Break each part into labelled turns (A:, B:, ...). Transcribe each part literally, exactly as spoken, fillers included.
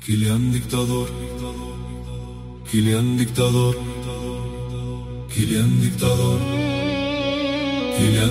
A: Kylian Dictador, Kylian Dictador, Kylian Dictador, Kylian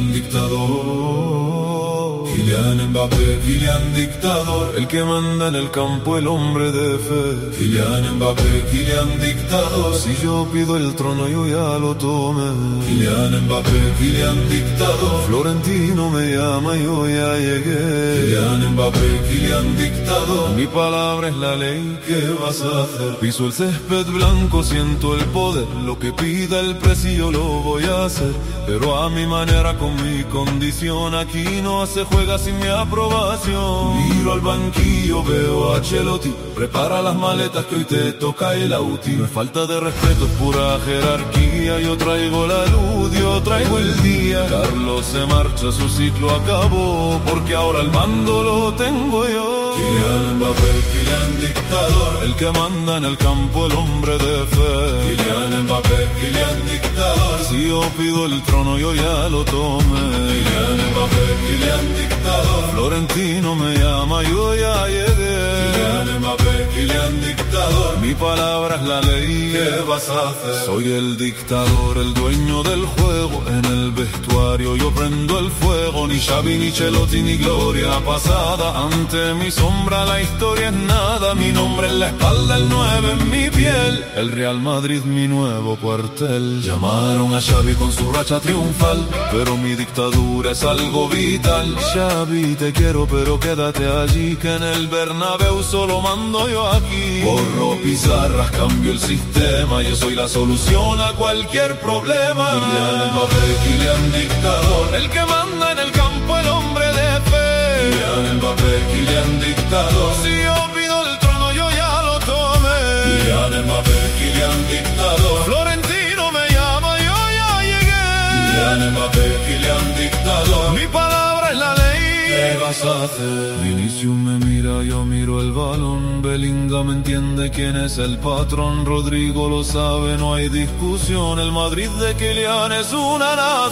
A: Dictador, Kylian Mbappé, Kylian Dictador, el que manda en el campo, el hombre de fe. Kylian Mbappé, Kylian Dictador, si yo pido el trono yo ya lo tomé. Kylian Mbappé, Kylian Dictador, Florentino me llama y yo ya llegué. Kylian Mbappé, Kylian Dictador, mi palabra es la ley, ¿qué vas a hacer? Piso el césped blanco, siento el poder, lo que pida el precio lo voy a hacer, pero a mi manera, con mi condición, aquí no se juega sin mi aprobación. Miro al banquillo, veo a Ancelotti, prepara las maletas que hoy te toca el auti. No es falta de respeto, es pura jerarquía, yo traigo la luz, yo traigo el día. Carlos se marcha, su ciclo acabó, porque ahora el mando lo tengo yo. Kylian Mbappé, Kylian Dictador, el que manda en el campo, el hombre de fe. Kylian Mbappé, Kylian Dictador, si yo pido el trono yo ya lo tomé. Kylian Mbappé, Kylian Dictador, Florentino me llama, yo ya llegué. Kylian Mbappé, Kylian Dictador, mi palabra es la ley, ¿qué vas a hacer? Soy el dictador, el dueño del juego, en el vestuario yo prendo el fuego. Ni Xavi, ni Ancelotti, ni gloria pasada, ante mi sombra la historia es nada. Mi nombre en la espalda, el nueve en mi piel, el Real Madrid mi nuevo cuartel. Llamaron a Xavi con su racha triunfal, pero mi dictadura es algo vital. Xavi, te quiero pero quédate allí, que en el Bernabéu solo mando yo aquí. Borro pizarras, cambio el sistema, yo soy la solución a cualquier problema. Kylian Mbappé, Kylian Dictador, el que manda en el campo, el hombre de fe. Kylian Mbappé, Kylian Dictador, si yo pido el trono yo ya lo tomé. Kylian Mbappé, Kylian Dictador, Florentino me llama, yo ya llegué. Kylian Mbappé, Kylian Dictador, mi palabra es la ley, ¿qué vas a hacer? Vinicius me mira, yo miro el balón. Bellingham entiende quién es el patrón. Rodrigo lo sabe, no hay discusión. El Madrid de Kylian es una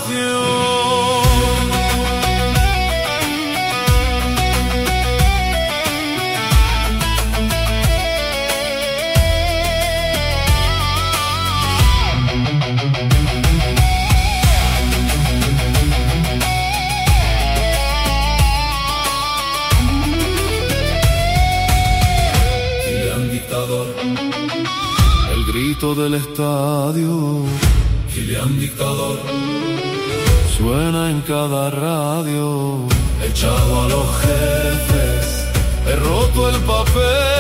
A: nación. El grito del estadio, Kylian Dictador, suena en cada radio. Echado a los jefes, he roto el papel.